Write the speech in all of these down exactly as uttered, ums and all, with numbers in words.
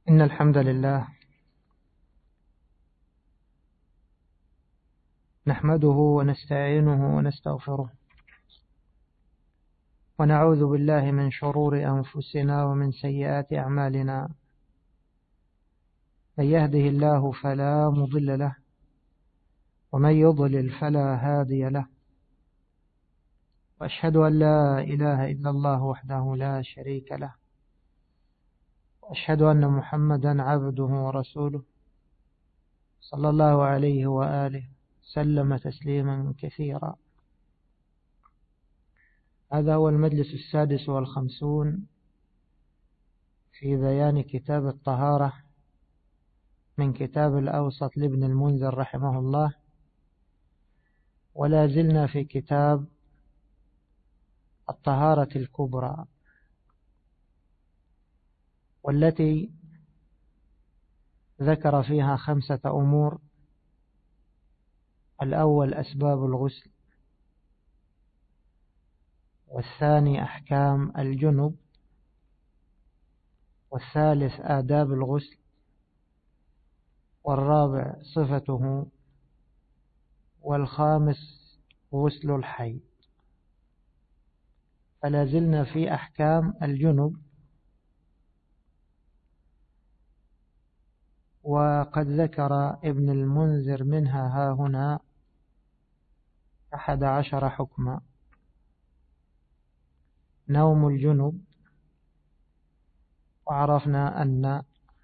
إن الحمد لله نحمده ونستعينه ونستغفره ونعوذ بالله من شرور أنفسنا ومن سيئات أعمالنا. من يهده الله فلا مضل له ومن يضلل فلا هادي له، وأشهد أن لا إله إلا الله وحده لا شريك له، وأشهد أن محمدا عبده ورسوله صلى الله عليه وآله سلم تسليما كثيرا. هذا هو المجلس السادس والخمسون في بيان كتاب الطهارة من كتاب الأوسط لابن المنذر رحمه الله، ولا زلنا في كتاب الطهارة الكبرى، والتي ذكر فيها خمسة أمور. الأول أسباب الغسل، والثاني أحكام الجنب، والثالث آداب الغسل، والرابع صفته، والخامس غسل الحي. فلا زلنا في أحكام الجنب، وقد ذكر ابن المنذر منها ها هنا أحد عشر حكما. نوم الجنب، وعرفنا أن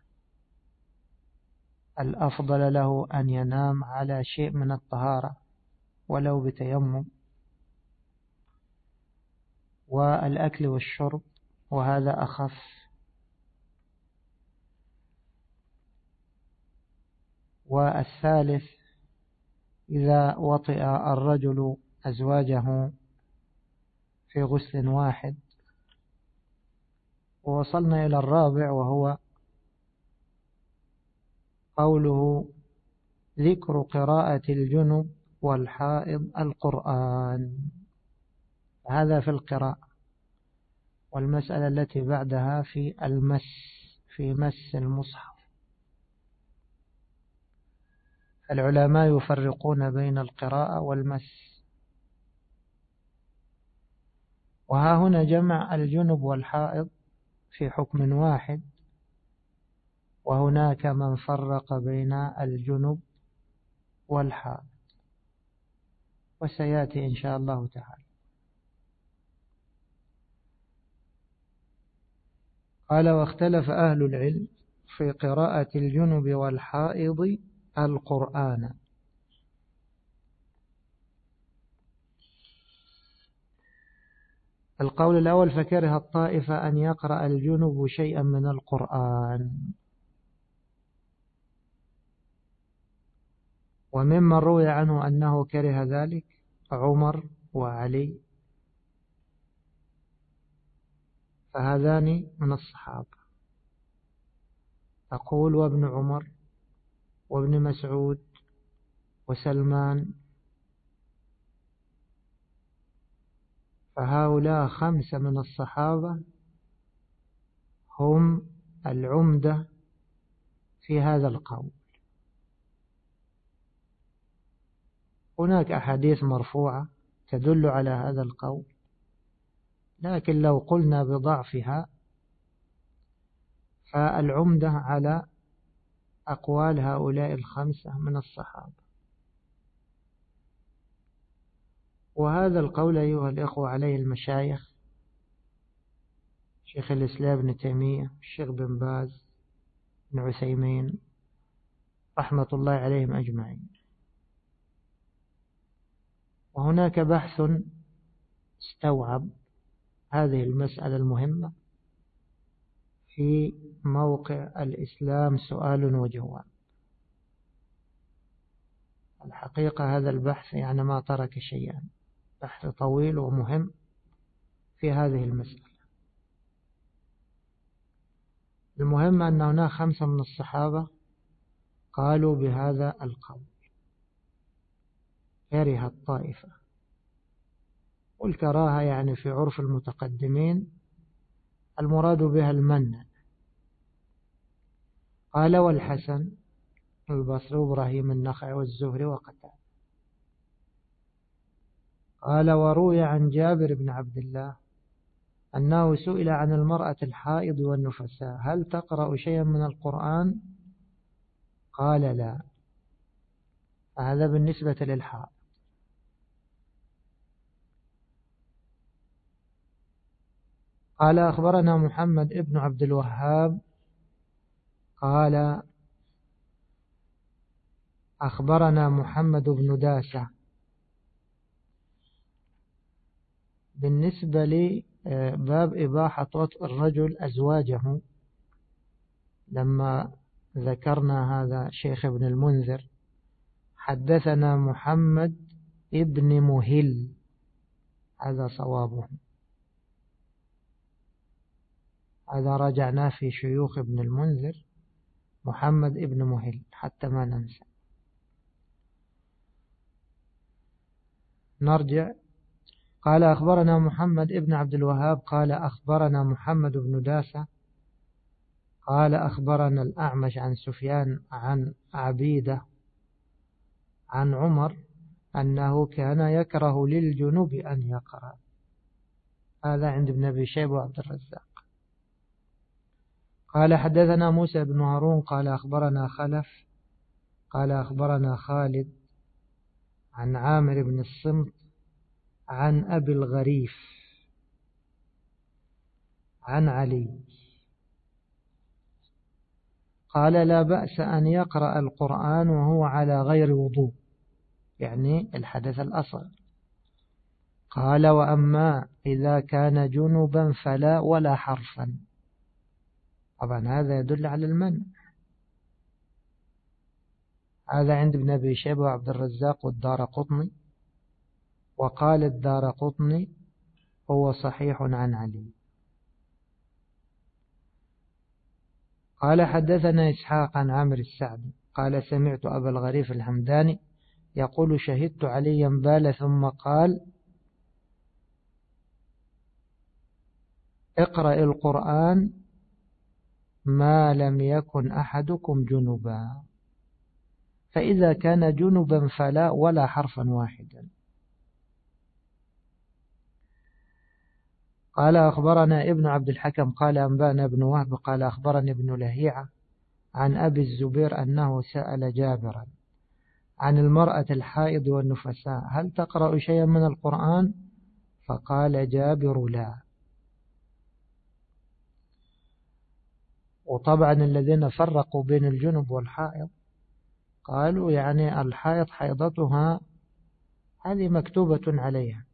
الأفضل له أن ينام على شيء من الطهارة ولو بتيمم، والأكل والشرب وهذا أخف. والثالث إذا وطئ الرجل أزواجه في غسل واحد. ووصلنا إلى الرابع وهو قوله ذكر قراءة الجنب والحائض القرآن. هذا في القراءة. والمسألة التي بعدها في المس، في مس المصحف. العلماء يفرقون بين القراءة والمس، وها هنا جمع الجنب والحائض في حكم واحد، وهناك من فرق بين الجنب والحائض، وسيأتي إن شاء الله تعالى. قال واختلف أهل العلم في قراءة الجنب والحائض القرآن. القول الأول فكره الطائفة أن يقرأ الجنب شيئا من القرآن، وممن روي عنه أنه كره ذلك عمر وعلي، فهذان من الصحابة. أقول وابن عمر وابن مسعود وسلمان، فهؤلاء خمسة من الصحابة هم العمدة في هذا القول. هناك أحاديث مرفوعة تدل على هذا القول، لكن لو قلنا بضعفها فالعمدة على أقوال هؤلاء الخمسة من الصحابة. وهذا القول أيها الإخوة عليه المشايخ، شيخ الإسلام ابن تيمية، الشيخ بن باز، بن عثيمين، رحمة الله عليهم أجمعين. وهناك بحث استوعب هذه المسألة المهمة في موقع الإسلام سؤال وجواب. الحقيقة هذا البحث يعني ما ترك شيئا، بحث طويل ومهم في هذه المسألة. المهم أن هناك خمسة من الصحابة قالوا بهذا القول، كره الطائفة. والكراهة يعني في عرف المتقدمين المراد بها المنع، قال والحسن البصري وإبراهيم النخعي والزهري وقتادة. قال وروي عن جابر بن عبد الله أنه سئل عن المرأة الحائض والنفساء هل تقرأ شيئا من القرآن؟ قال لا. هذا بالنسبة للحائض. قال أخبرنا محمد ابن عبد الوهاب قال أخبرنا محمد بن داسة بالنسبة لباب إباحة وطء الرجل أزواجه. لما ذكرنا هذا شيخ ابن المنذر حدثنا محمد ابن مهل، هذا صوابه، هذا رجعناه في شيوخ ابن المنذر محمد ابن مهل حتى ما ننسى. نرجع. قال أخبرنا محمد ابن عبد الوهاب قال أخبرنا محمد بن داسة قال أخبرنا الأعمش عن سفيان عن عبيدة عن عمر أنه كان يكره للجنوب أن يقرأ. هذا عند ابن أبي شيبة وعبد الرزاق. قال حدثنا موسى بن هارون قال أخبرنا خلف قال أخبرنا خالد عن عامر بن الصمت عن أبي الغريف عن علي قال لا بأس أن يقرأ القرآن وهو على غير وضوء، يعني الحدث الأصغر. قال وأما إذا كان جنبا فلا ولا حرفا. طبعا هذا يدل على المنع. هذا عند ابن أبي شيبة وعبد الرزاق والدارقطني. وقال الدارقطني هو صحيح عن علي. قال حدثنا إسحاق عن عامر السعدي قال سمعت أبا الغريف الحمداني يقول شهدت عليا بال ثم قال اقرأ القرآن ما لم يكن أحدكم جنبا، فإذا كان جنبا فلا ولا حرفا واحدا. قال أخبرنا ابن عبد الحكم قال أنبانا ابن وهب قال أخبرني ابن لهيعة عن أبي الزبير أنه سأل جابرا عن المرأة الحائض والنفساء هل تقرأ شيئا من القرآن؟ فقال جابر لا. وطبعا الذين فرقوا بين الجنب والحائض قالوا يعني الحائض حيضتها هذه مكتوبة عليها،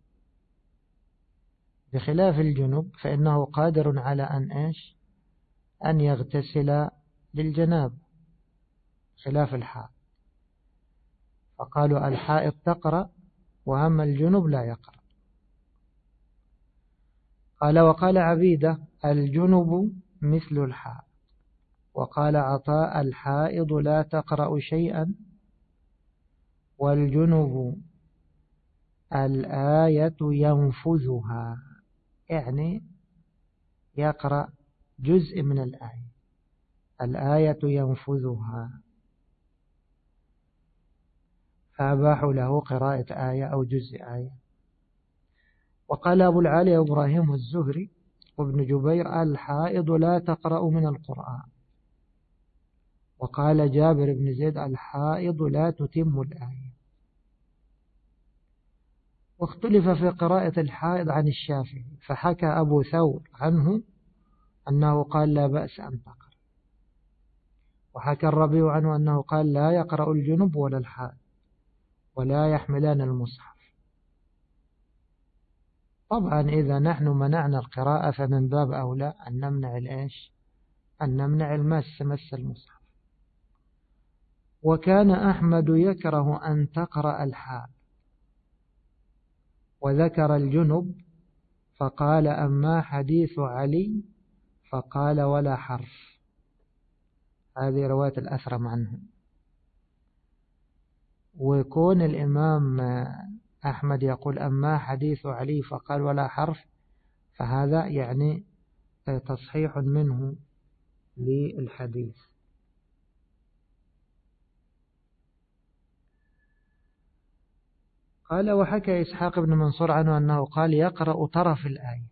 بخلاف الجنب فإنه قادر على أن إيش أن يغتسل للجناب خلاف الحائض. فقالوا الحائض تقرأ وأما الجنب لا يقرأ. قال وقال عبيدة الجنب مثل الحائض. وقال عطاء الحائض لا تقرأ شيئا والجنب الآية ينفذها، يعني يقرأ جزء من الآية، الآية ينفذها، فأباحوا له قراءة آية أو جزء آية. وقال أبو العالي إبراهيم الزهري وابن جبير الحائض لا تقرأ من القرآن. وقال جابر بن زيد الحائض لا تتم الآية. واختلف في قراءة الحائض عن الشافعي، فحكى أبو ثور عنه أنه قال لا بأس أن تقرأ، وحكى الربيع عنه أنه قال لا يقرأ الجنب ولا الحائض ولا يحملان المصحف. طبعا إذا نحن منعنا القراءة فمن باب أولى أن نمنع الإيش أن نمنع المس مس المصحف. وكان أحمد يكره أن تقرأ الحائض وذكر الجنب فقال أما حديث علي فقال ولا حرف. هذه رواية الأثرم عنه. ويكون الإمام أحمد يقول أما حديث علي فقال ولا حرف، فهذا يعني تصحيح منه للحديث. قال وحكى إسحاق بن منصور عنه أنه قال يقرأ طرف الآية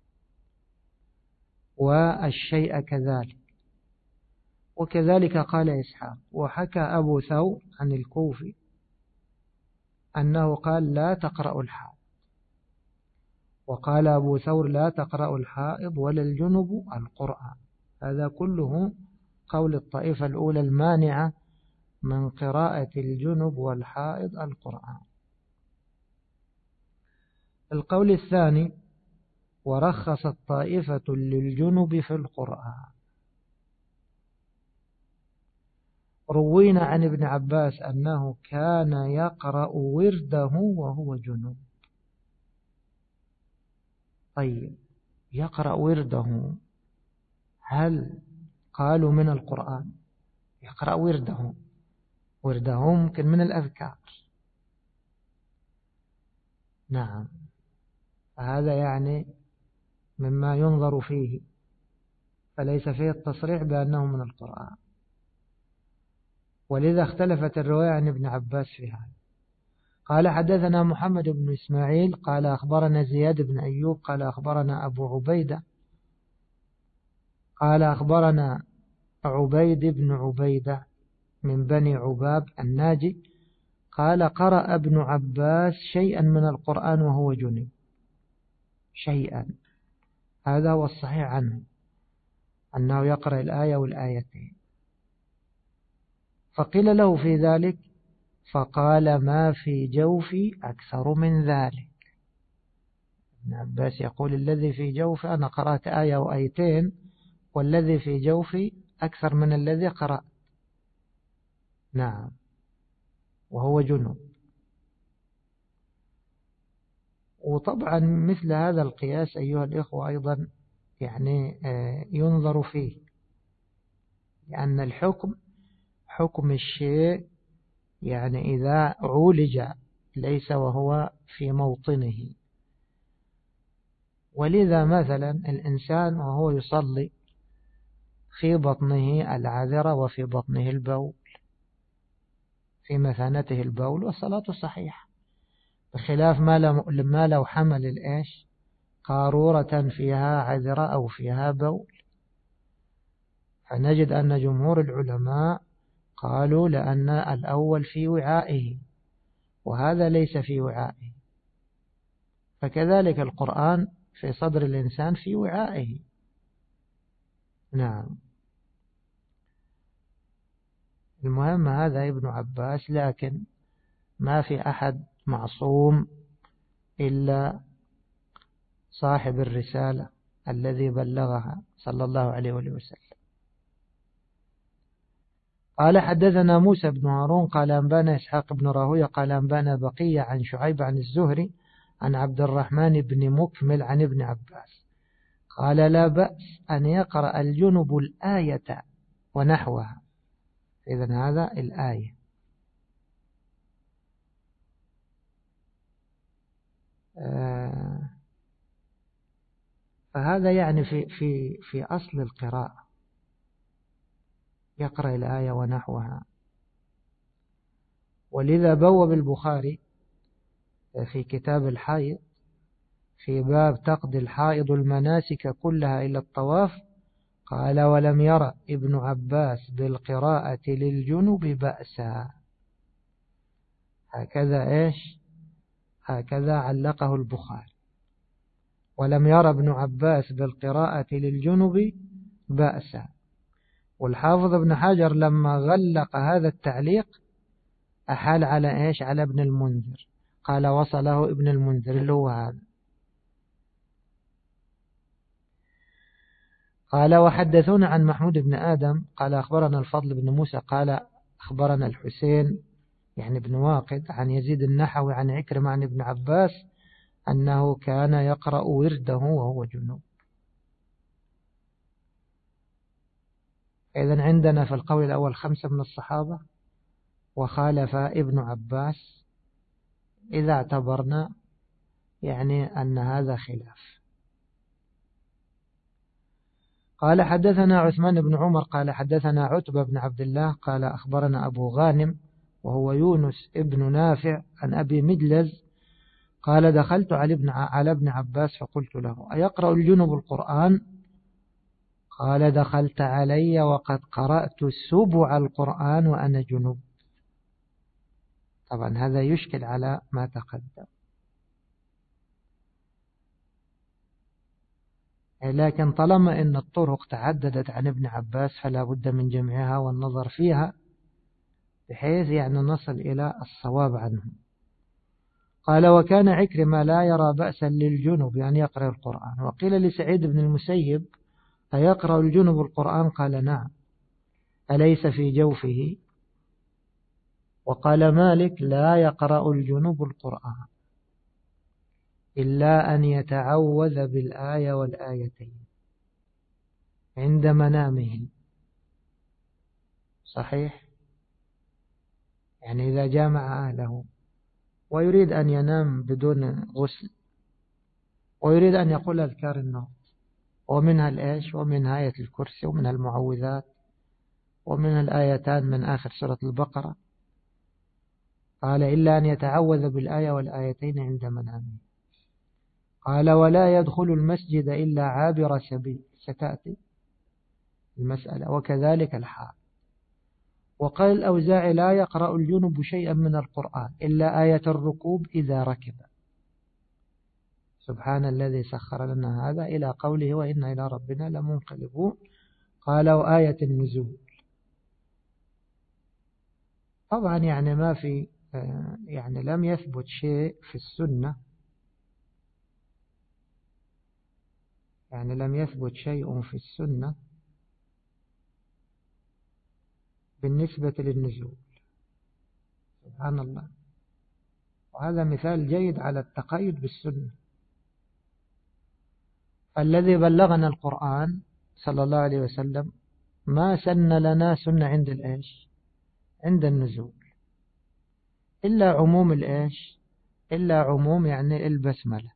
والشيء كذلك، وكذلك قال إسحاق. وحكى أبو ثور عن الكوفي أنه قال لا تقرأ الحائض، وقال أبو ثور لا تقرأ الحائض ولا الجنب القرآن. هذا كله قول الطائفة الأولى المانعة من قراءة الجنب والحائض القرآن. القول الثاني ورخصت طائفة للجنب في القرآن. روينا عن ابن عباس أنه كان يقرأ ورده وهو جنب. طيب يقرأ ورده، هل قالوا من القرآن؟ يقرأ ورده، ورده ممكن من الأذكار. نعم، فهذا يعني مما ينظر فيه، فليس فيه التصريح بأنه من القرآن، ولذا اختلفت الرواية عن ابن عباس في هذا. قال حدثنا محمد بن إسماعيل قال أخبرنا زياد بن أيوب قال أخبرنا أبو عبيدة قال أخبرنا عبيد بن عبيدة من بني عباب الناجي قال قرأ ابن عباس شيئا من القرآن وهو جنب. شيئا، هذا هو الصحيح عنه، أنه يقرأ الآية والآيتين. فقيل له في ذلك فقال ما في جوفي أكثر من ذلك. ابن عباس يقول الذي في جوفي أنا قرأت آية وآيتين، والذي في جوفي أكثر من الذي قرأت. نعم، وهو جنب. وطبعا مثل هذا القياس أيها الإخوة أيضا يعني ينظر فيه، لأن الحكم حكم الشيء يعني إذا عولج ليس وهو في موطنه. ولذا مثلا الإنسان وهو يصلي في بطنه العذرة وفي بطنه البول، في مثانته البول والصلاة صحيحة، بخلاف ما لو حمل الإيش قارورة فيها عذرة أو فيها بول. فنجد أن جمهور العلماء قالوا لأن الأول في وعائه وهذا ليس في وعائه، فكذلك القرآن في صدر الإنسان في وعائه. نعم، المهم هذا ابن عباس، لكن ما في أحد معصوم إلا صاحب الرسالة الذي بلغها صلى الله عليه وسلم. قال حدثنا موسى بن هارون قال أنبانا إسحاق بن راهويه قال أنبانا بقية عن شعيب عن الزهري عن عبد الرحمن بن مكمل عن ابن عباس قال لا بأس أن يقرأ الجنب الآية ونحوها. إذن هذا الآية. آه فهذا يعني في في في أصل القراءة يقرأ الآية ونحوها. ولذا بوب البخاري في كتاب الحائض في باب تقضي الحائض المناسك كلها إلى الطواف قال ولم يرى ابن عباس بالقراءة للجنب بأسا. هكذا إيش هكذا علقه البخاري، ولم يرى ابن عباس بالقراءة للجنب بأسا. والحافظ ابن حجر لما غلق هذا التعليق أحال على إيش على ابن المنذر، قال وصله ابن المنذر اللي هو هذا. قال وحدثونا عن محمود بن آدم قال أخبرنا الفضل بن موسى قال أخبرنا الحسين يعني بن واقد عن يزيد النحوي عن عكرمة عن ابن عباس أنه كان يقرأ ورده وهو جنوب. إذن عندنا في القول الأول خمسة من الصحابة وخالف ابن عباس، إذا اعتبرنا يعني أن هذا خلاف. قال حدثنا عثمان بن عمر قال حدثنا عتبة بن عبد الله قال أخبرنا أبو غانم وهو يونس ابن نافع عن أبي مجلز قال دخلت على ابن على ابن عباس فقلت له أيقرأ الجنب القرآن؟ قال دخلت علي وقد قرأت سبع القرآن وأنا جنب. طبعا هذا يشكل على ما تقدم، لكن طالما أن الطرق تعددت عن ابن عباس فلا بد من جمعها والنظر فيها بحيث يعني نصل إلى الصواب عنه. قال وكان عكرمة لا يرى بأسا للجنب يعني يقرأ القرآن. وقيل لسعيد بن المسيب أيقرأ الجنب القرآن؟ قال نعم، أليس في جوفه؟ وقال مالك لا يقرأ الجنب القرآن إلا أن يتعوذ بالآية والآيتين عند منامه. صحيح، يعني إذا جامع أهله ويريد أن ينام بدون غسل ويريد أن يقول أذكار النوم، ومنها الإيش ومنها آية الكرسي ومنها المعوذات ومنها الآيتان من آخر سورة البقرة، قال إلا أن يتعوذ بالآية والآيتين عند منامه. قال ولا يدخل المسجد إلا عابر سبيل، ستأتي المسألة، وكذلك الحال. وقال الأوزاعي لا يقرأ الجنب شيئا من القرآن إلا آية الركوب إذا ركب. سبحان الذي سخر لنا هذا إلى قوله وإنا إلى ربنا لمنقلبون. قالوا آية النزول. طبعا يعني ما في يعني لم يثبت شيء في السنة، يعني لم يثبت شيء في السنة بالنسبة للنزول. سبحان الله، وهذا مثال جيد على التقيد بالسنة. الذي بلغنا القرآن صلى الله عليه وسلم ما سن لنا سنة عند الإيش عند النزول إلا عموم الإيش إلا عموم يعني البسملة.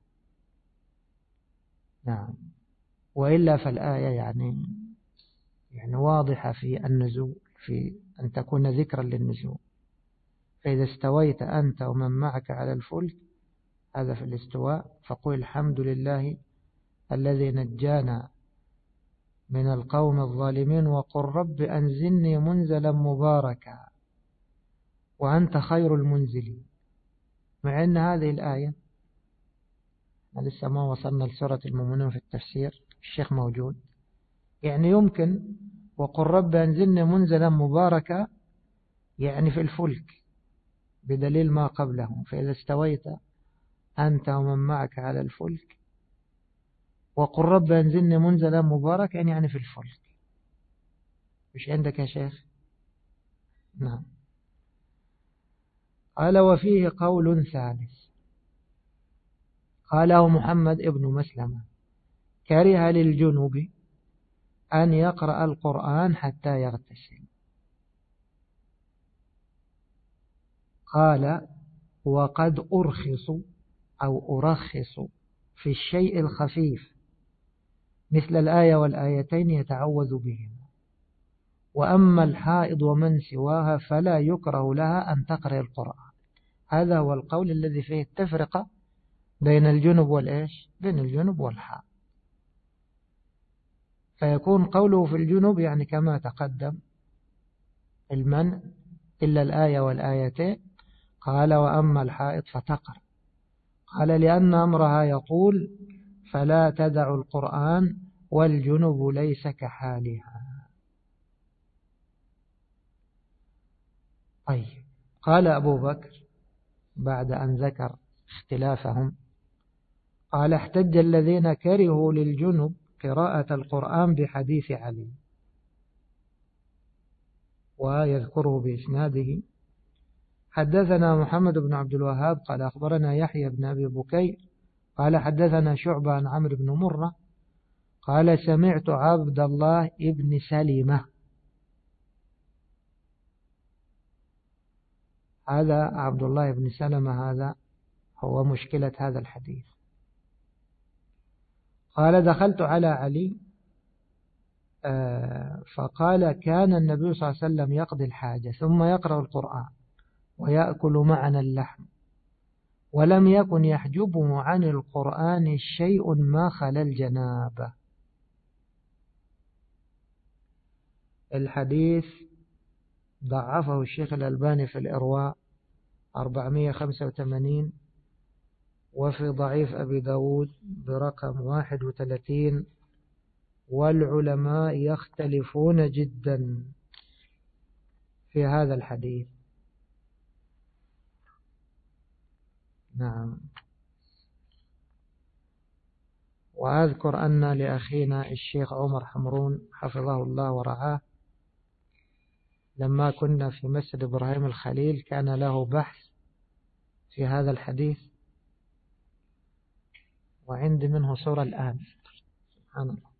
نعم، وإلا فالآية يعني يعني واضحة في النزول، في أن تكون ذكرا للنزول. فإذا استويت أنت ومن معك على الفلك، هذا في الاستواء، فقل الحمد لله الذي نجانا من القوم الظالمين وقل رب أنزلني منزلا مباركا وأنت خير المنزلين. مع أن هذه الآية لسه ما وصلنا لسورة المؤمنون في التفسير، الشيخ موجود، يعني يمكن وقل رب أنزلني منزلا مباركا يعني في الفلك بدليل ما قبله. فإذا استويت أنت ومن معك على الفلك وقل رب أنزلني منزلا مباركا يعني في الفلك. مش عندك يا شيخ؟ نعم. قال وفيه قول ثالث قاله محمد ابن مسلمة كره للجنوب أن يقرأ القرآن حتى يغتسل. قال وقد أرخص أو أرخص في الشيء الخفيف مثل الآية والآيتين يتعوذ بهما، وأما الحائض ومن سواها فلا يكره لها أن تقرأ القرآن. هذا هو القول الذي فيه التفرقة بين الجنب والإيش بين الجنب والحائض. فيكون قوله في الجنب يعني كما تقدم المنع إلا الآية والآيتين. قال وأما الحائض فتقرأ. قال لأن أمرها يطول فلا تدع القرآن والجنب ليس كحالها. طيب، قال أبو بكر بعد أن ذكر اختلافهم قال احتج الذين كرهوا للجنب قراءة القرآن بحديث علي، ويذكره بإسناده. حدثنا محمد بن عبد الوهاب قال أخبرنا يحيى بن أبي بكير قال حدثنا شعبة عن عمرو بن مرة قال سمعت عبد الله ابن سلمة. هذا عبد الله بن سلمة هذا هو مشكلة هذا الحديث. قال دخلت على علي فقال كان النبي صلى الله عليه وسلم يقضي الحاجة ثم يقرأ القرآن ويأكل معنا اللحم ولم يكن يحجبه عن القرآن شيء ما خلا الجنابة. الحديث ضعفه الشيخ الألباني في الإرواء أربعمائة وخمسة وثمانين، وفي ضعيف أبي داود برقم واحد وثلاثين، والعلماء يختلفون جدا في هذا الحديث. نعم. وأذكر أن لأخينا الشيخ عمر حمرون حفظه الله ورعاه لما كنا في مسجد إبراهيم الخليل كان له بحث في هذا الحديث، وعندي منه صورة الآن. سبحان الله.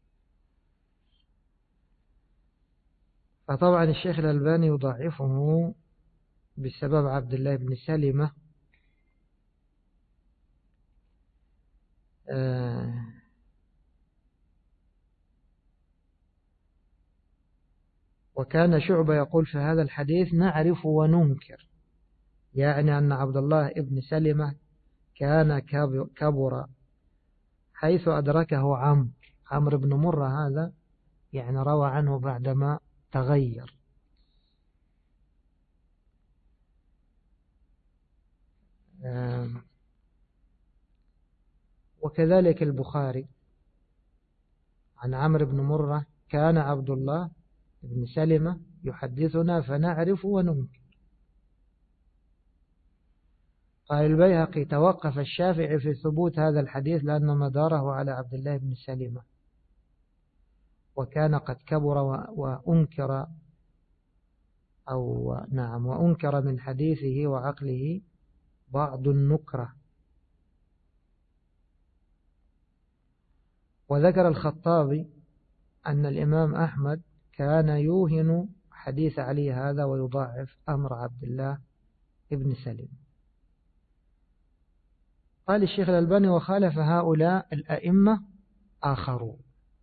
فطبعا الشيخ الألباني يضعفه بسبب عبد الله بن سلمة. آه وكان شعبة يقول في هذا الحديث نعرف وننكر، يعني أن عبد الله بن سلمة كان كبر حيث أدركه عمرو عمرو بن مرة، هذا يعني روى عنه بعدما تغير. وكذلك البخاري عن عمرو بن مرة كان عبد الله بن سلمة يحدثنا فنعرف وننكر. قال البيهقي توقف الشافعي في ثبوت هذا الحديث لأن مداره على عبد الله بن سلمة، وكان قد كبر وأنكر أو نعم وأنكر من حديثه وعقله بعض النكرة. وذكر الخطابي أن الإمام أحمد كان يوهن حديث علي هذا ويضاعف أمر عبد الله ابن سلم. قال الشيخ الألباني وخالف هؤلاء الأئمة آخرون.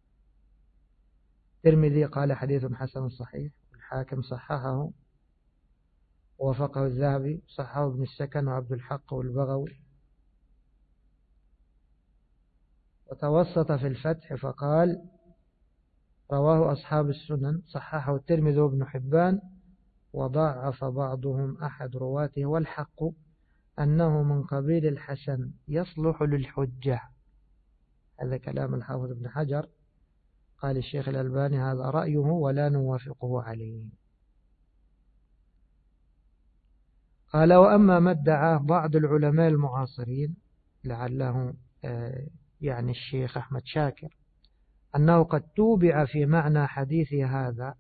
الترمذي قال حديث حسن صحيح، الحاكم صححه ووافقه الذهبي، صححه ابن السكن وعبد الحق والبغوي، وتوسط في الفتح فقال رواه أصحاب السنن، صححه الترمذي وابن حبان، وضعف بعضهم أحد رواته، والحق أنه من قبيل الحسن يصلح للحجة. هذا كلام الحافظ ابن حجر. قال الشيخ الألباني هذا رأيه ولا نوافقه عليه. قال وأما ما ادعاه بعض العلماء المعاصرين لعله يعني الشيخ أحمد شاكر أنه قد توبع في معنى حديث هذا،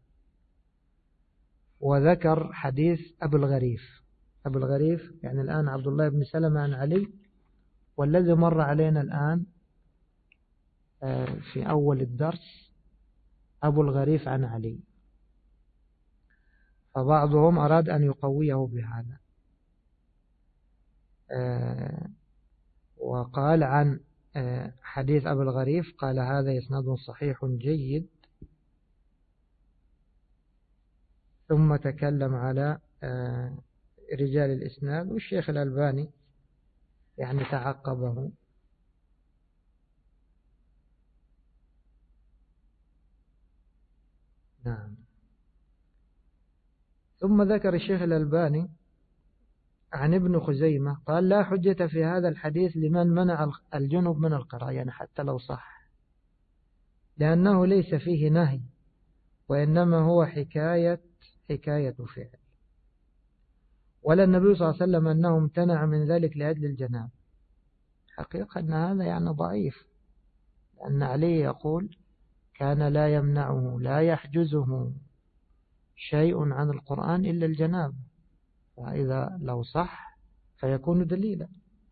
وذكر حديث أبو الغريف. أبو الغريف يعني الآن عبد الله بن سلمة عن علي، والذي مر علينا الآن في أول الدرس أبو الغريف عن علي، فبعضهم أراد أن يقويه بهذا، وقال عن حديث أبو الغريف قال هذا إسناد صحيح جيد، ثم تكلم على رجال الإسناد، والشيخ الألباني يعني تعقبه. نعم. ثم ذكر الشيخ الألباني عن ابن خزيمة قال لا حجة في هذا الحديث لمن منع الجنب من القراءة، يعني حتى لو صح، لأنه ليس فيه نهي وإنما هو حكاية حكاية فعل، ولا النبي صلى الله عليه وسلم أنه امتنع من ذلك لأجل الجناب. حقيقة أن هذا يعني ضعيف، لأن عليه يقول كان لا يمنعه لا يحجزه شيء عن القرآن إلا الجناب، فإذا لو صح فيكون دليلا.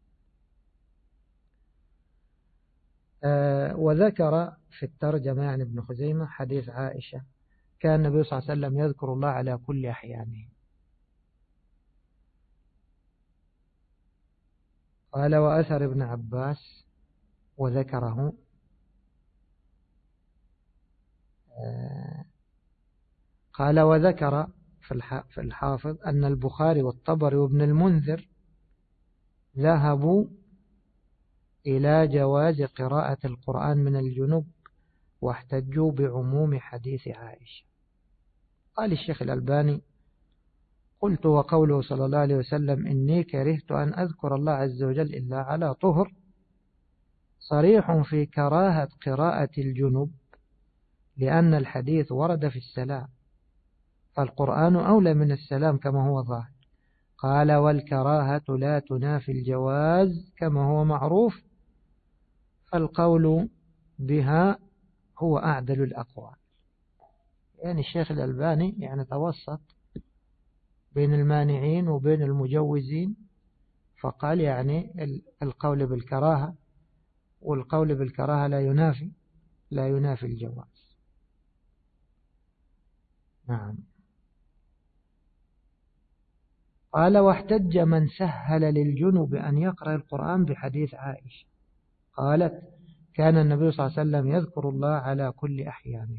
آه وذكر في الترجمة يعني ابن خزيمة حديث عائشة كان النبي صلى الله عليه وسلم يذكر الله على كل أحيانه. قال وأثر ابن عباس وذكره آه قال وذكر في الحافظ أن البخاري والطبري وابن المنذر ذهبوا إلى جواز قراءة القرآن من الجنوب واحتجوا بعموم حديث عائشة. قال الشيخ الألباني: قلت وقوله صلى الله عليه وسلم إني كرهت أن أذكر الله عز وجل إلا على طهر صريح في كراهة قراءة الجنوب، لأن الحديث ورد في السلام، فالقرآن أولى من السلام كما هو ظاهر. قال: والكراهة لا تنافي الجواز كما هو معروف، فالقول بها هو أعدل الأقوال. يعني الشيخ الألباني يعني توسط بين المانعين وبين المجوزين، فقال يعني القول بالكراهة، والقول بالكراهة لا ينافي لا ينافي الجواز. نعم. قال: واحتج من سهل للجنب أن يقرأ القرآن بحديث عائشة قالت: كان النبي صلى الله عليه وسلم يذكر الله على كل أحيانه.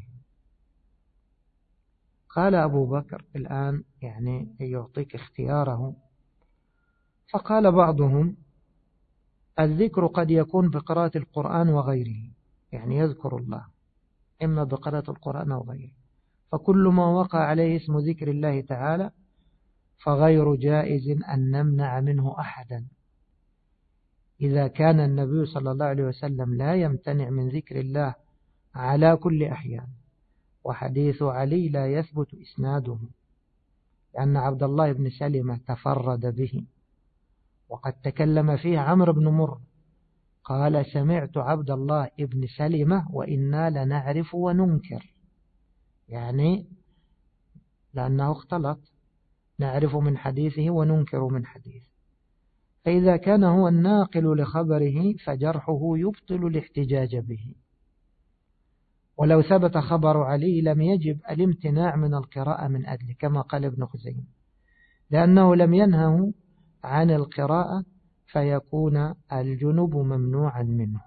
قال أبو بكر الآن يعني يعطيك اختياره، فقال بعضهم: الذكر قد يكون بقراءة القرآن وغيره، يعني يذكر الله إما بقراءة القرآن أو غيره، فكل ما وقع عليه اسم ذكر الله تعالى فغير جائز أن نمنع منه أحدا، إذا كان النبي صلى الله عليه وسلم لا يمتنع من ذكر الله على كل أحيان. وحديث علي لا يثبت إسناده، لأن عبد الله بن سلمة تفرد به، وقد تكلم فيه عمرو بن مر قال: سمعت عبد الله بن سلمة وإنا لنعرف وننكر، يعني لأنه اختلط، نعرف من حديثه وننكر من حديثه. فإذا كان هو الناقل لخبره فجرحه يبطل الاحتجاج به. ولو ثبت خبر علي لم يجب الامتناع من القراءة من أجله، كما قال ابن خزيمة، لأنه لم ينهه عن القراءة فيكون الجنب ممنوعا منه.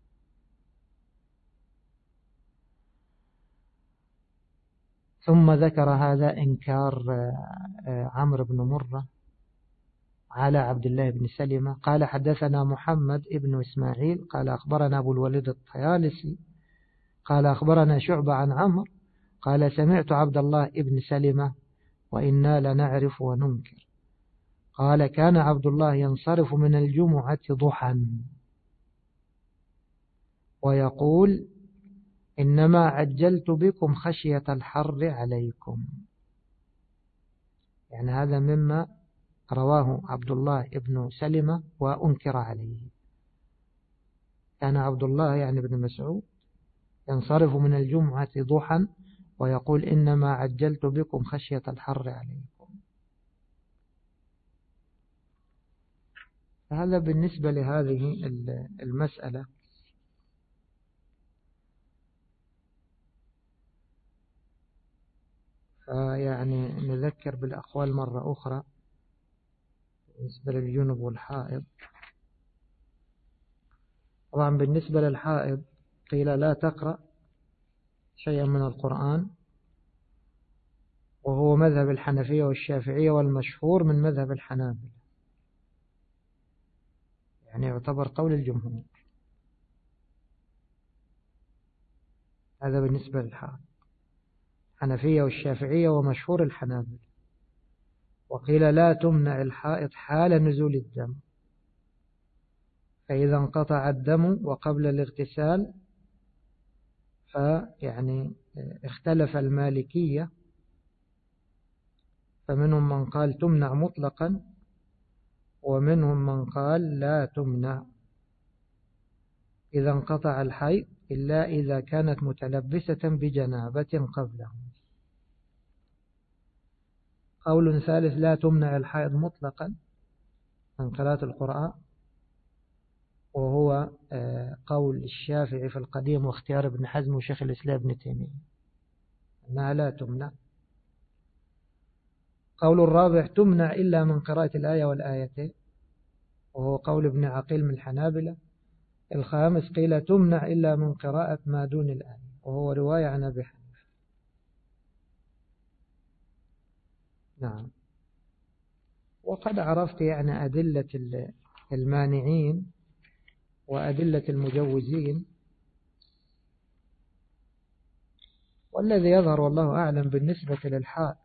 ثم ذكر هذا إنكار عمرو بن مرة على عبد الله بن سلمة. قال: حدثنا محمد ابن إسماعيل قال أخبرنا أبو الوليد الطيالسي قال أخبرنا شعبة عن عمرو قال: سمعت عبد الله ابن سلمة وإنا لنعرف وننكر. قال: كان عبد الله ينصرف من الجمعة ضحى ويقول: إنما عجلت بكم خشية الحر عليكم. يعني هذا مما رواه عبد الله ابن سلمة وأنكر عليه. كان عبد الله يعني ابن مسعود ينصرف من الجمعة ضحى ويقول: إنما عجلت بكم خشية الحر عليكم. هذا بالنسبة لهذه المسألة. فيعني نذكر بالأقوال مرة أخرى بالنسبة للجنب والحائض. طبعا بالنسبة للحائض قيل لا تقرأ شيئا من القرآن، وهو مذهب الحنفية والشافعية والمشهور من مذهب الحنابلة، يعني يعتبر قول الجمهور. هذا بالنسبة للحائض، الحنفية والشافعية ومشهور الحنابلة. وقيل لا تمنع الحائض حال نزول الدم، فإذا انقطع الدم وقبل الاغتسال فيعني اختلف المالكية، فمنهم من قال تمنع مطلقا ومنهم من قال لا تمنع إذا انقطع الحيض إلا إذا كانت متلبسة بجنابة قبله. قول ثالث لا تمنع الحيض مطلقا عن قراءة القرآن، وهو قول الشافعي في القديم واختيار ابن حزم وشيخ الإسلام ابن تيمية أنها لا تمنع. قول الرابع تمنع إلا من قراءة الآية والآيتين، وهو قول ابن عقيل من الحنابلة. الخامس قيل تمنع إلا من قراءة ما دون الآية، وهو رواية عن أبي حنيفة. نعم. وقد عرفت يعني أدلة المانعين وأدلة المجوزين. والذي يظهر والله أعلم بالنسبة للحائض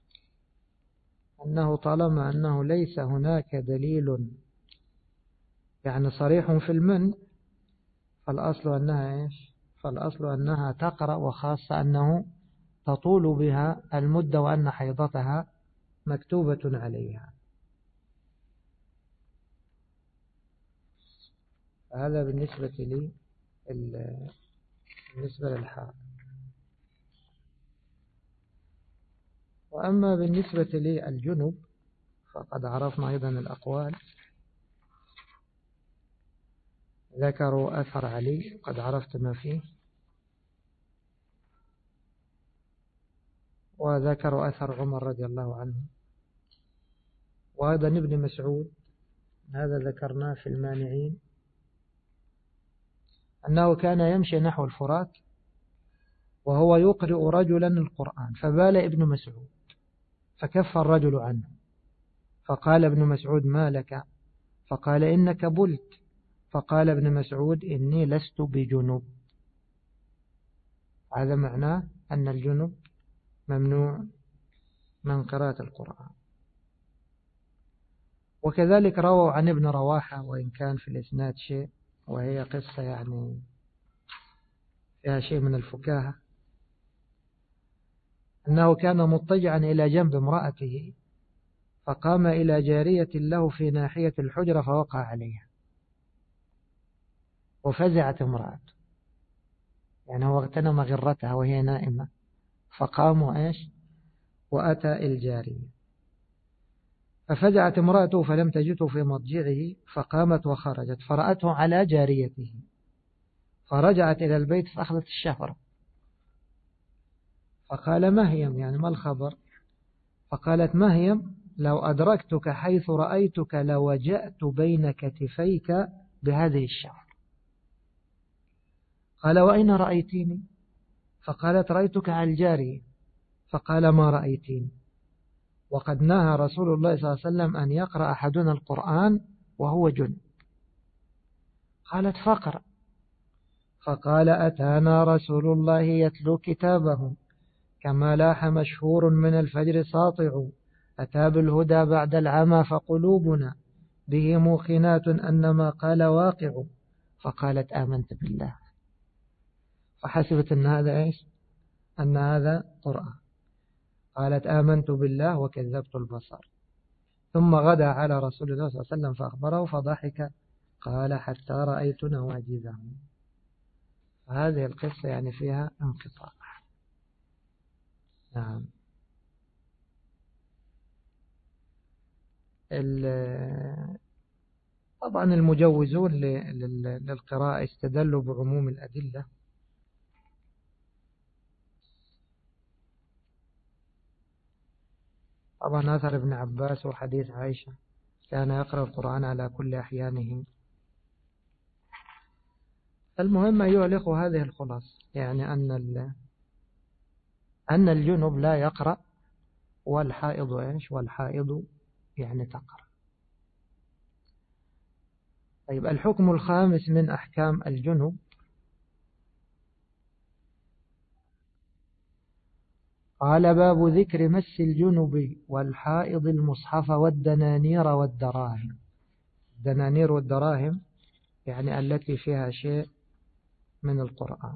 أنه طالما أنه ليس هناك دليل يعني صريح في المنع، فالأصل أنها إيش؟ فالأصل أنها تقرأ، وخاصة أنه تطول بها المدة وأن حيضتها مكتوبة عليها. هذا بالنسبة لي بالنسبة للحائض. وأما بالنسبة للجنب فقد عرفنا أيضا الأقوال. ذكروا أثر علي قد عرفت ما فيه، وذكروا أثر عمر رضي الله عنه، وأيضا ابن مسعود هذا ذكرناه في المانعين أنه كان يمشي نحو الفرات وهو يقرئ رجلا القرآن، فبال ابن مسعود فكف الرجل عنه، فقال ابن مسعود ما لك؟ فقال إنك بلت. فقال ابن مسعود إني لست بجنوب. هذا معناه أن الجنوب ممنوع من قراءة القرآن. وكذلك رووا عن ابن رواحة، وإن كان في الإسناد شيء، وهي قصة يعني فيها شيء من الفكاهة، أنه كان مضطجعا إلى جنب امرأته، فقام إلى جارية له في ناحية الحجرة فوقع عليها، وفزعت امرأته، يعني هو اغتنم غرتها وهي نائمة، فقام وإيش وأتى الجارية، ففزعت امرأته فلم تجده في مضجعه، فقامت وخرجت فرأته على جاريته، فرجعت إلى البيت فأخذت الشفرة، فقال مهيم يعني ما الخبر؟ فقالت مهيم لو أدركتك حيث رأيتك لوجأت بين كتفيك بهذه الشفرة. قال وأين رأيتيني؟ فقالت رأيتك على الجارية. فقال ما رأيتيني؟ وقد نهى رسول الله صلى الله عليه وسلم أن يقرأ أحدنا القرآن وهو جنب. قالت فقرأ. فقال أتانا رسول الله يتلو كتابه كما لاح مشهور من الفجر ساطع، أتى بالهدى بعد العمى فقلوبنا به موقنات أن ما قال واقع. فقالت آمنت بالله، فحسبت أن هذا إيش؟ أن هذا قرآن. قالت آمنت بالله وكذبت البصر. ثم غدا على رسول الله صلى الله عليه وسلم فأخبره فضحك، قال حتى رأيت نواجذه. هذه القصة يعني فيها انقطاع. نعم. طبعا المجوزون للقراءة استدلوا بعموم الأدلة، طبعا أثر ابن عباس وحديث عائشة كان يقرأ القرآن على كل أحيانه. المهم أيها الأخوة هذه الخلاصة، يعني أن أن الجنب لا يقرأ والحائض إيش؟ والحائض يعني تقرأ. طيب الحكم الخامس من أحكام الجنب، قال باب ذكر مس الجنب والحائض المصحف والدنانير والدراهم. الدنانير والدراهم يعني التي فيها شيء من القرآن.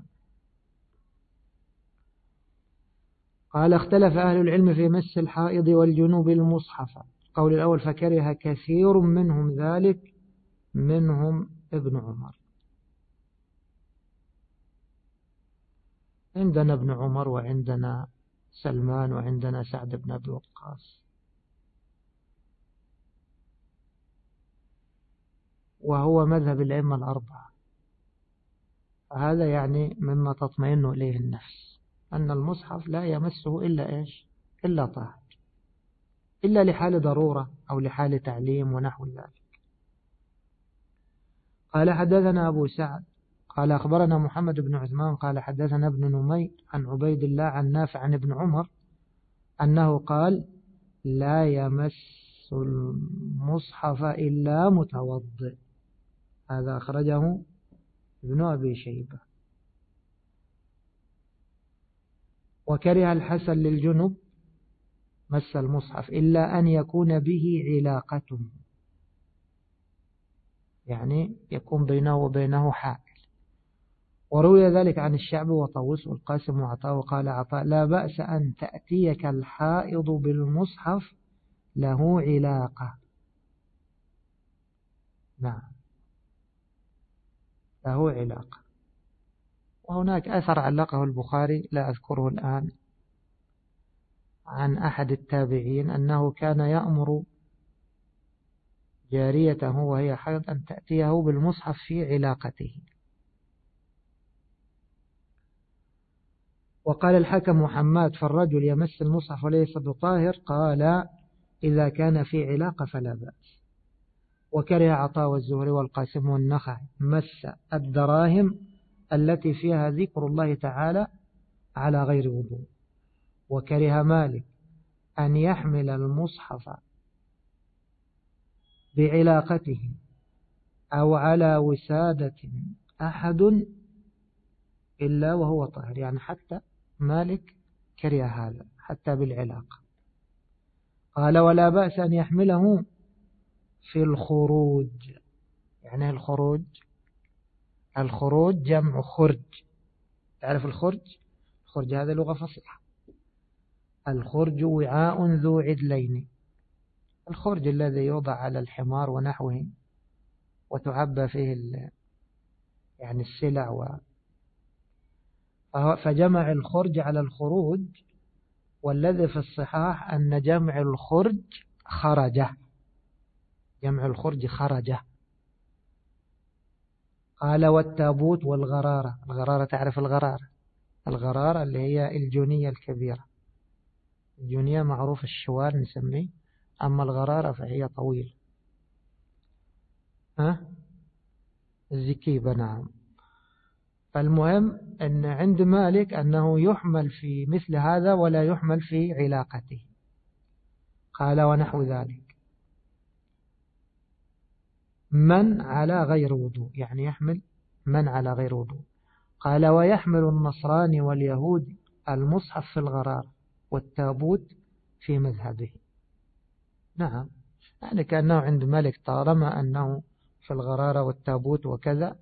قال اختلف أهل العلم في مس الحائض والجنوب المصحف. قول الأول فكره كثير منهم ذلك، منهم ابن عمر. عندنا ابن عمر وعندنا سلمان وعندنا سعد بن أبي وقاص، وهو مذهب الأئمة الأربعة. هذا يعني مما تطمئن إليه النفس، أن المصحف لا يمسه إلا إيش؟ إلا طاهر، إلا لحال ضرورة أو لحال تعليم ونحو ذلك. قال حدثنا أبو سعد قال أخبرنا محمد بن عثمان قال حدثنا ابن نمير عن عبيد الله عن نافع عن ابن عمر أنه قال لا يمس المصحف إلا متوضئ. هذا أخرجه ابن أبي شيبة. وكره الحسن للجنب مس المصحف إلا أن يكون به علاقة، يعني يكون بينه وبينه حائل. وروي ذلك عن الشعب وطاووس والقاسم وعطاء. وقال عطاء: لا بأس أن تأتيك الحائض بالمصحف له علاقة. نعم، له علاقة. وهناك أثر علقه البخاري لا أذكره الآن عن أحد التابعين أنه كان يأمر جاريته وهي حائض أن تأتيه بالمصحف في علاقته. وقال الحكم محمد: فالرجل يمس المصحف وليس بطاهر، قال: إذا كان في علاقة فلا بأس. وكره عطاء والزهري والقاسم والنخعي مس الدراهم التي فيها ذكر الله تعالى على غير وضوء. وكره مالك أن يحمل المصحف بعلاقته أو على وسادة أحد إلا وهو طاهر، يعني حتى مالك كره هذا حتى بالعلاقة. قال: ولا بأس أن يحمله في الخروج. يعني الخروج الخروج جمع خرج. تعرف الخرج؟ الخرج هذا لغة فصيحة. الخرج وعاء ذو عدلين. الخرج الذي يوضع على الحمار ونحوه وتعبى فيه يعني السلع و... فجمع الخرج على الخروج، والذي في الصحاح أن جمع الخرج خرجه. جمع الخرج خرجه. قال: والتابوت والغرارة. الغرارة تعرف الغرارة؟ الغرارة اللي هي الجونية الكبيرة. الجونية معروف الشوال نسميه، أما الغرارة فهي طويل. ها؟ الزكيبة. نعم. فالمهم أن عند مالك أنه يحمل في مثل هذا ولا يحمل في علاقته. قال: ونحو ذلك من على غير وضوء، يعني يحمل من على غير وضوء. قال: ويحمل النصراني واليهود المصحف في الغرار والتابوت في مذهبه. نعم، يعني كأنه عند مالك طالما أنه في الغرارة والتابوت وكذا،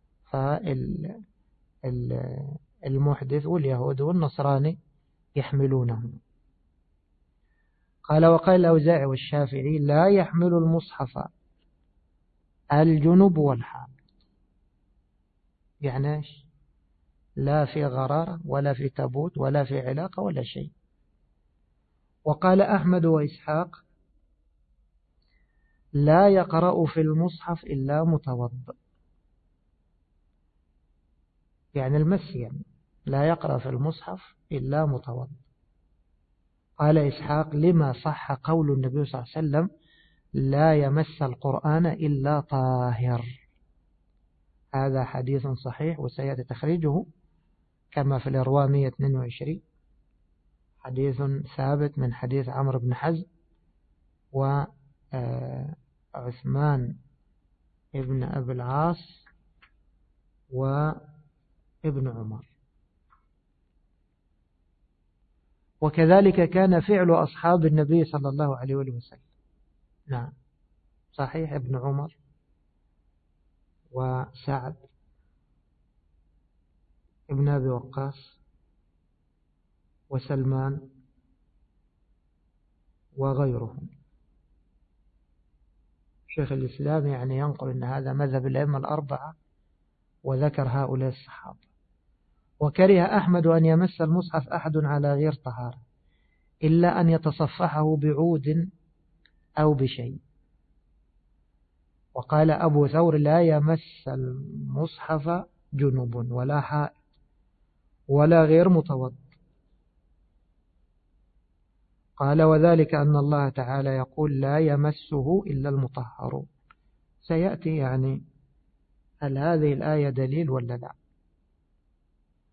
فالمحدث واليهود والنصراني يحملونه. قال: وقال الأوزاعي والشافعي: لا يحمل المصحف الجنب والحائض. يعني ايش؟ لا في غرارة ولا في تابوت ولا في علاقة ولا شيء. وقال أحمد وإسحاق: لا يقرأ في المصحف إلا متوضئ. يعني المسيا لا يقرأ في المصحف إلا متوضئ. قال إسحاق: لما صح قول النبي صلى الله عليه وسلم: لا يمس القرآن إلا طاهر. هذا حديث صحيح وسيأتي تخريجه كما في الإرواء مئة واثنين وعشرين، حديث ثابت من حديث عمرو بن حزم وعثمان ابن أبي العاص وابن عمر. وكذلك كان فعل أصحاب النبي صلى الله عليه وسلم. نعم صحيح، ابن عمر وسعد ابن أبي وقاص وسلمان وغيرهم. شيخ الإسلام يعني ينقل أن هذا مذهب الأئمة الأربعة وذكر هؤلاء الصحابة. وكره أحمد أن يمس المصحف أحد على غير طهارة إلا أن يتصفحه بعود أو بشيء. وقال أبو ثور: لا يمس المصحف جنوب ولا حائض ولا غير متوضئ. قال: وذلك أن الله تعالى يقول: لا يمسه إلا المطهرون. سيأتي يعني هل هذه الآية دليل ولا لا.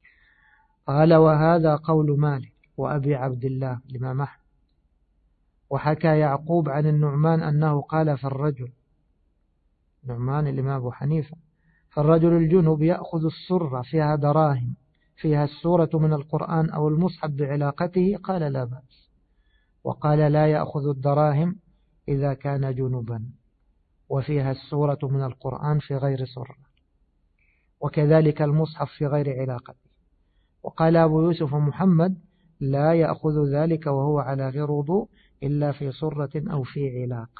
قال: وهذا قول مالك وأبي عبد الله الإمام أحمد وحكى يعقوب عن النعمان أنه قال في الرجل، نعمان الإمام أبو حنيفة، فالرجل الجنب يأخذ السرة فيها دراهم فيها السورة من القرآن أو المصحف بعلاقته، قال لا بأس. وقال لا يأخذ الدراهم إذا كان جنبا وفيها السورة من القرآن في غير سرة، وكذلك المصحف في غير علاقته. وقال أبو يوسف محمد لا يأخذ ذلك وهو على غير وضوء إلا في سرة أو في علاقة.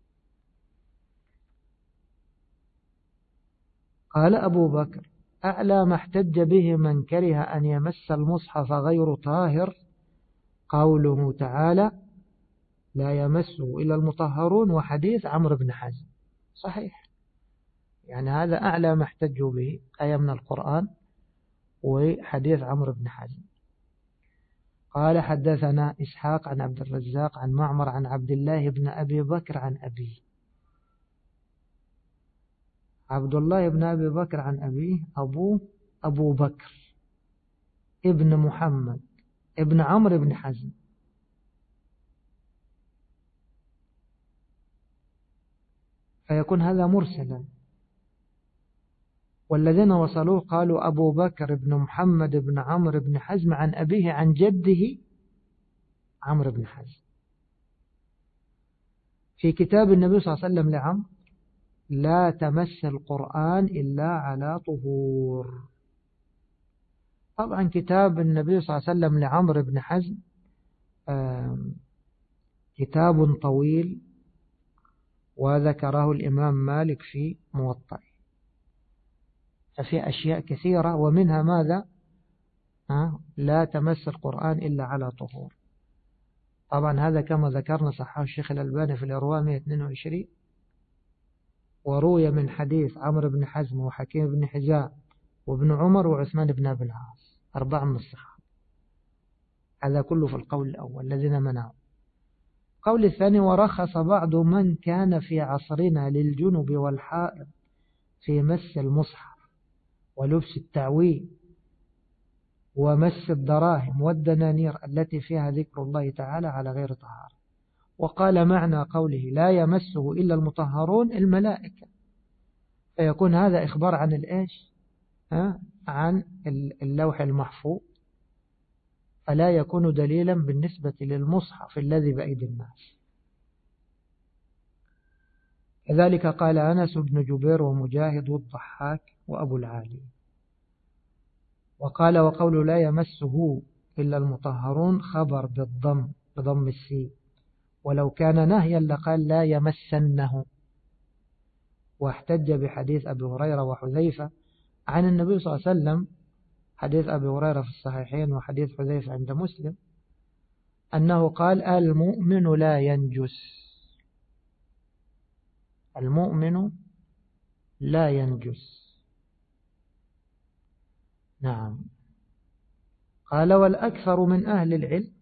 قال أبو بكر أعلى ما احتج به من كره أن يمس المصحف غير طاهر قوله تعالى لا يمسه إلا المطهرون، وحديث عمرو بن حزم صحيح، يعني هذا أعلى ما احتجوا به، آية من القرآن وحديث عمرو بن حزم. قال حدثنا إسحاق عن عبد الرزاق عن معمر عن عبد الله بن أبي بكر عن أبيه. عبد الله بن أبي بكر عن أبيه أبوه أبو بكر ابن محمد ابن عمرو بن حزم، فيكون هذا مرسلا، والذين وصلوه قالوا أبو بكر بن محمد بن عمرو بن حزم عن أبيه عن جده عمرو بن حزم. في كتاب النبي صلى الله عليه وسلم لعمرو لا تمس القرآن إلا على طهور. طبعا كتاب النبي صلى الله عليه وسلم لعمرو بن حزم كتاب طويل، وذكره الإمام مالك في موطأ، ففي أشياء كثيرة، ومنها ماذا؟ ها؟ لا تمس القرآن إلا على طهور. طبعا هذا كما ذكرنا صححه الشيخ الألباني في الإرواء مئة واثنين وعشرين، وروي من حديث عمرو بن حزم وحكيم بن حزام وابن عمر وعثمان بن أبي العاص، أربعة من الصحابة. هذا كله في القول الأول الذين منعوا. القول الثاني ورخص بعض من كان في عصرنا للجنب والحائض في مس المصحف ولبس التعويل ومس الدراهم والدنانير التي فيها ذكر الله تعالى على غير طهارة. وقال معنى قوله لا يمسه إلا المطهرون الملائكة، فيكون هذا إخبار عن الإيش؟ ها؟ عن اللوح المحفوظ، فلا يكون دليلا بالنسبة للمصحف الذي بأيدي الناس. كذلك قال أنس بن جبير ومجاهد والضحاك وأبو العالي. وقال وقول لا يمسه إلا المطهرون خبر بالضم بضم السين، ولو كان نهيا لقال لا يمسنه. واحتج بحديث أبي هريرة وحذيفة عن النبي صلى الله عليه وسلم، حديث أبي هريرة في الصحيحين وحديث حذيفة عند مسلم، أنه قال المؤمن لا ينجس، المؤمن لا ينجس. نعم. قال والأكثر من أهل العلم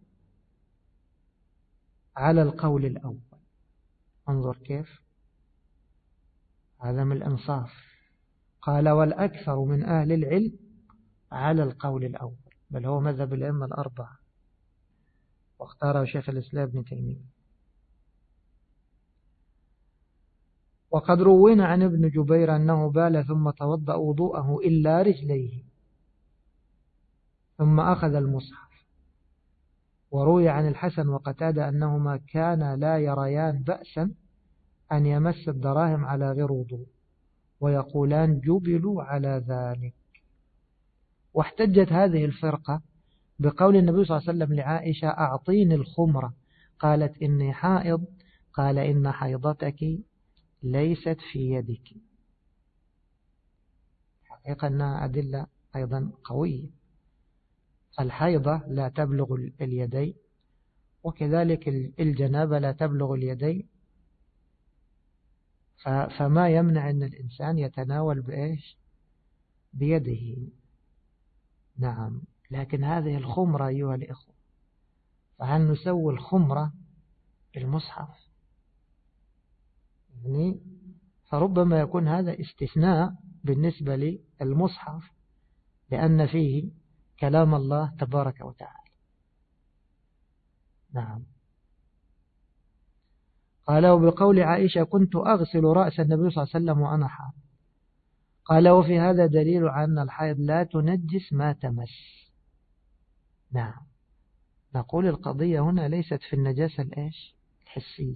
على القول الأول. انظر كيف هذا من الإنصاف. قال والأكثر من أهل العلم على القول الأول، بل هو مذهب الأئمة الأربعة، واختاره شيخ الإسلام ابن تيمية. وقد روينا عن ابن جبير أنه بال ثم توضأ وضوءه إلا رجليه ثم أخذ المصحف. وروي عن الحسن وقتادة أنهما كانا لا يريان بأسا أن يمس الدراهم على غير وضوء، ويقولان جبلوا على ذلك. واحتجت هذه الفرقة بقول النبي صلى الله عليه وسلم لعائشة أعطيني الخمرة، قالت إني حائض، قال إن حيضتك ليست في يدك. حقيقة أنها أدلة أيضا قوية. الحيضة لا تبلغ اليدين، وكذلك الجنابة لا تبلغ اليدين، فما يمنع أن الإنسان يتناول بإيش؟ بيده. نعم. لكن هذه الخمرة أيها الإخوة، فهل نسوي الخمرة بالمصحف؟ يعني فربما يكون هذا استثناء بالنسبة للمصحف، لأن فيه كلام الله تبارك وتعالى. نعم. قال وبقول عائشة كنت أغسل رأس النبي صلى الله عليه وسلم وأنا حائض. قال وفي هذا دليل على أن الحائض لا تنجس ما تمس. نعم، نقول القضية هنا ليست في النجاسة الإيش الحسية،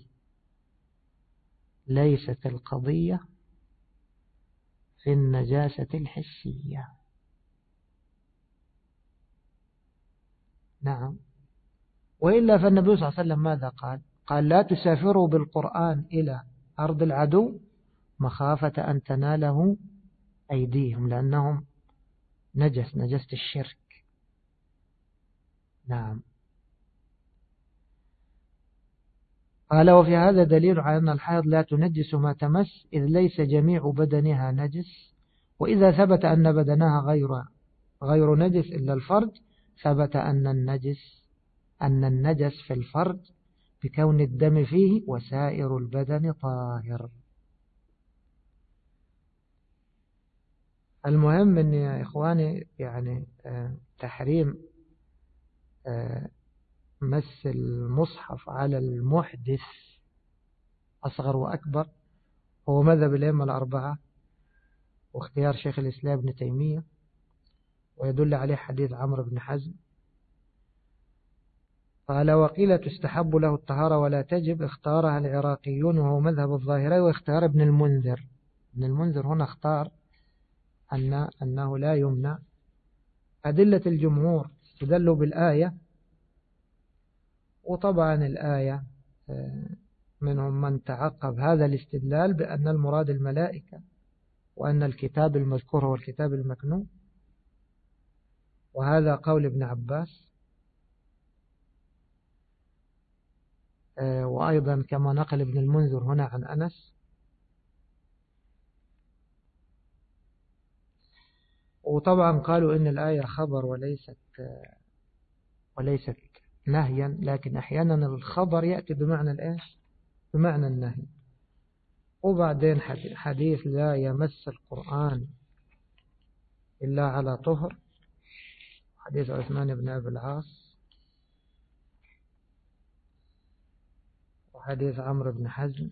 ليست القضية في النجاسة الحسية. نعم، وإلا فالنبي صلى الله عليه وسلم ماذا قال؟ قال لا تسافروا بالقرآن إلى أرض العدو مخافة أن تناله أيديهم لأنهم نجس، نجست الشرك. نعم. قال وفي هذا دليل على أن الحائض لا تنجس ما تمس إذ ليس جميع بدنها نجس، وإذا ثبت أن بدنها غير غير نجس إلا الفرج ثبت أن النجس أن النجس في الفرج بكون الدم فيه وسائر البدن طاهر. المهم أن يا إخواني يعني تحريم مس المصحف على المحدث أصغر وأكبر هو مذهب الأئمة الأربعة واختيار شيخ الإسلام ابن تيمية، ويدل عليه حديث عمرو بن حزم. قال وقيل تستحب له الطهارة ولا تجب، اختارها العراقيون وهو مذهب الظاهري، واختار ابن المنذر. ابن المنذر هنا اختار أن أنه لا يمنع. أدلة الجمهور تدل بالآية، وطبعا الآية منهم من تعقب هذا الاستدلال بأن المراد الملائكة وأن الكتاب المذكور هو الكتاب المكنون، وهذا قول ابن عباس. وأيضا كما نقل ابن المنذر هنا عن أنس. وطبعا قالوا إن الآية خبر وليست وليست نهيا، لكن أحيانا الخبر يأتي بمعنى الإيش بمعنى النهي. وبعدين حديث لا يمس القرآن إلا على طهر، حديث عثمان بن أبي العاص، وحديث عمرو بن حزم.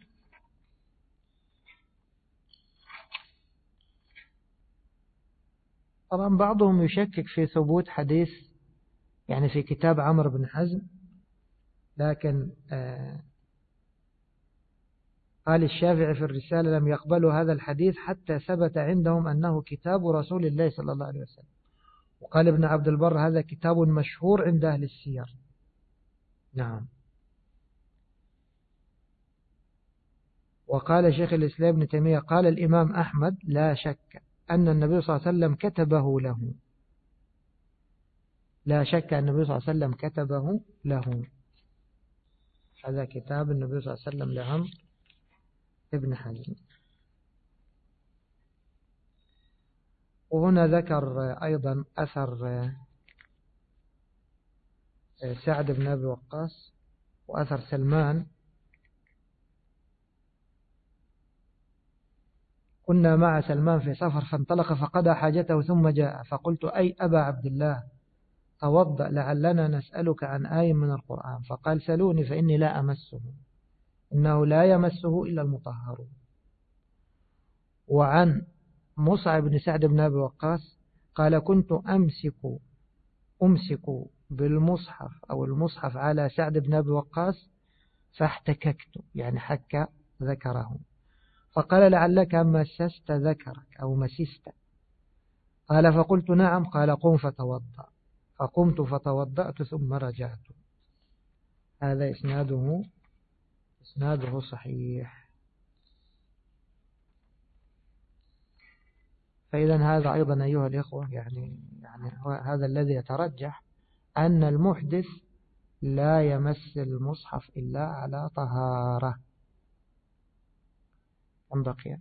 طبعا بعضهم يشكك في ثبوت حديث يعني في كتاب عمرو بن حزم، لكن آه قال الشافعي في الرسالة لم يقبلوا هذا الحديث حتى ثبت عندهم أنه كتاب رسول الله صلى الله عليه وسلم. وقال ابن عبد البر هذا كتاب مشهور عند أهل السير. نعم. وقال شيخ الإسلام ابن تيمية قال الإمام أحمد لا شك أن النبي صلى الله عليه وسلم كتبه له، لا شك أن النبي صلى الله عليه وسلم كتبه له. هذا كتاب النبي صلى الله عليه وسلم لعمرو ابن حزم. وهنا ذكر أيضا أثر سعد بن أبي وقاص وأثر سلمان. كنا مع سلمان في سفر فانطلق فقضى حاجته ثم جاء، فقلت أي أبا عبد الله توضأ لعلنا نسألك عن آية من القرآن، فقال سلوني فإني لا أمسه، إنه لا يمسه إلا المطهرون. وعن مصعب بن سعد بن أبي وقاص قال كنت أمسك أمسك بالمصحف أو المصحف على سعد بن أبي وقاص فاحتككت، يعني حك ذكره، فقال لعلك مسست ذكرك أو مسست، قال فقلت نعم، قال قم فتوضأ، فقمت فتوضأت ثم رجعت. هذا إسناده إسناده صحيح. فإذا هذا أيضا أيها الإخوة يعني يعني هذا الذي يترجح أن المحدث لا يمس المصحف إلا على طهارة. كم بقي؟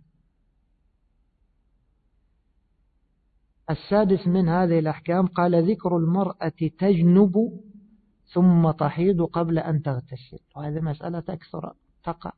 السادس من هذه الأحكام قال ذكر المرأة تجنب ثم تحيض قبل أن تغتسل، وهذه مسألة أكثر تقع،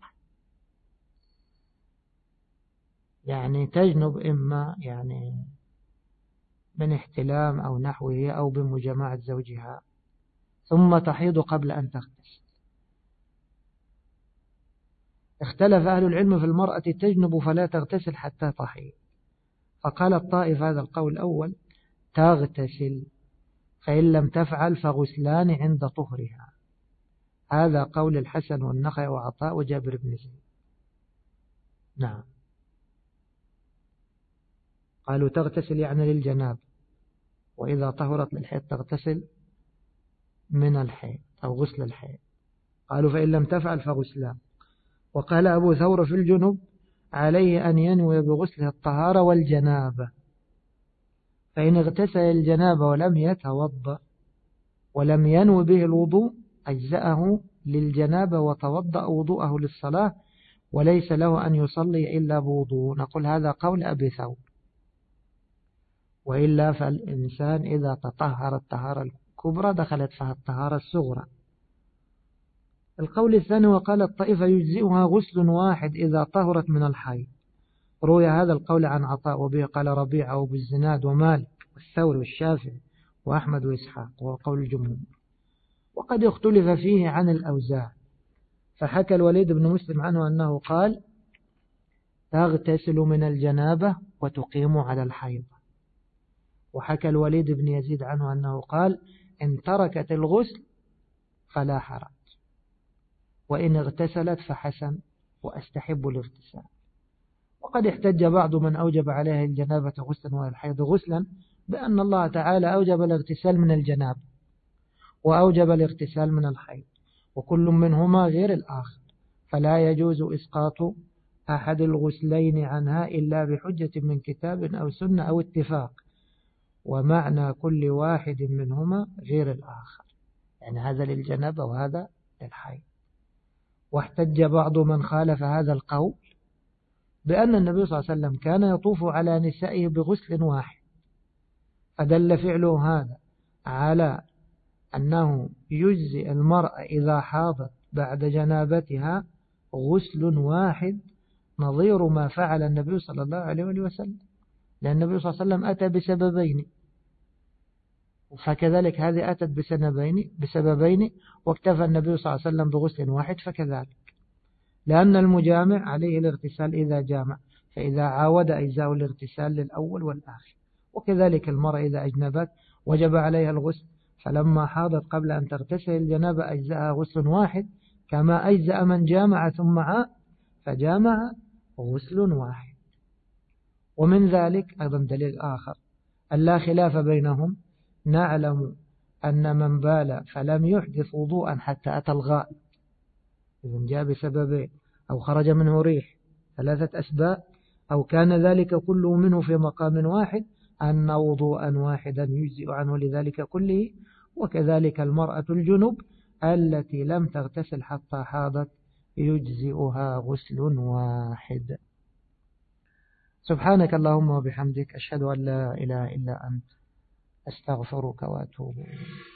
يعني تجنب إما يعني من احتلام أو نحوه أو بمجامعة زوجها ثم تحيض قبل أن تغتسل. اختلف أهل العلم في المرأة تجنب فلا تغتسل حتى تحيض، فقال الطائف هذا القول الأول تغتسل، فإن لم تفعل فغسلان عند طهرها. هذا قول الحسن والنخعي وعطاء وجابر بن زيد. نعم، قالوا تغتسل يعني للجناب، وإذا طهرت للحيض تغتسل من الحيض أو غسل الحيض. قالوا فإن لم تفعل فغسلان. وقال أبو ثور في الجنب عليه أن ينوي بغسله الطهارة والجنابة، فإن اغتسل الجنابة ولم يتوضأ ولم ينوي به الوضوء أجزأه للجنابة وتوضأ وضوءه للصلاة، وليس له أن يصلي إلا بوضوء. نقول هذا قول أبي ثور، وإلا فالإنسان إذا تطهر الطهارة الكبرى دخلت فيها الطهارة الصغرى. القول الثاني وقال الطائفة يجزئها غسل واحد إذا طهرت من الحيض. روي هذا القول عن عطاء، وبه قال ربيعة وابو الزناد ومالك والثوري والشافعي وأحمد وإسحاق، وهو قول الجمهور. وقد اختلف فيه عن الأوزاع، فحكى الوليد بن مسلم عنه أنه قال تغتسل من الجنابة وتقيم على الحيض، وحكى الوليد بن يزيد عنه أنه قال إن تركت الغسل فلا حرج، وإن اغتسلت فحسن وأستحب الاغتسال. وقد احتج بعض من أوجب عليها الجنابة غسلا والحيض غسلا بأن الله تعالى أوجب الاغتسال من الجنابة وأوجب الاغتسال من الحيض، وكل منهما غير الآخر، فلا يجوز إسقاط أحد الغسلين عنها إلا بحجة من كتاب أو سنة أو اتفاق، ومعنى كل واحد منهما غير الآخر، يعني هذا للجنابة وهذا للحيض. واحتج بعض من خالف هذا القول بأن النبي صلى الله عليه وسلم كان يطوف على نسائه بغسل واحد، فدل فعله هذا على أنه يجزي المرأة إذا حاضت بعد جنابتها غسل واحد، نظير ما فعل النبي صلى الله عليه وسلم، لأن النبي صلى الله عليه وسلم أتى بسببين، فكذلك هذه أتت بسببين بسببين واكتفى النبي صلى الله عليه وسلم بغسل واحد. فكذلك لأن المجامع عليه الاغتسال إذا جامع، فإذا عاود أجزاء الاغتسال للأول والآخر. وكذلك المرأة إذا أجنبت وجب عليها الغسل، فلما حاضت قبل أن تغتسل الجنابة أجزاءها غسل واحد، كما أجزاء من جامع ثم عاد فجامع غسل واحد. ومن ذلك أيضا دليل آخر ألا خلاف بينهم، نعلم أن من بال فلم يحدث وضوءا حتى أتى الغائط، إذن جاء بسببين، أو خرج منه ريح، ثلاثة أسباب، أو كان ذلك كله منه في مقام واحد، أن وضوءا واحدا يجزئ عنه لذلك كله. وكذلك المرأة الجنب التي لم تغتسل حتى حاضت يجزئها غسل واحد. سبحانك اللهم وبحمدك، أشهد أن لا إله إلا أنت، أستغفرك وأتوب إليك.